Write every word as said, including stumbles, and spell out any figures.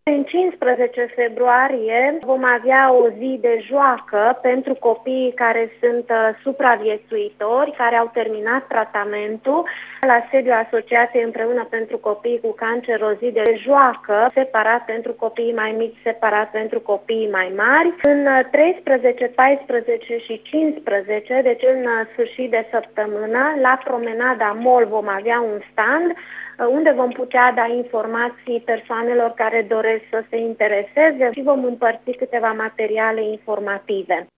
În cincisprezece februarie vom avea o zi de joacă pentru copiii care sunt supraviețuitori, care au terminat tratamentul. La sediul Asociației Împreună pentru Copii cu Cancer, o zi de joacă, separat pentru copiii mai mici, separat pentru copiii mai mari. În treisprezece, paisprezece și cincisprezece, deci în sfârșit de săptămână, la Promenada Mall vom avea un stand unde vom putea da informații persoanelor care doresc să se intereseze și vom împărți câteva materiale informative.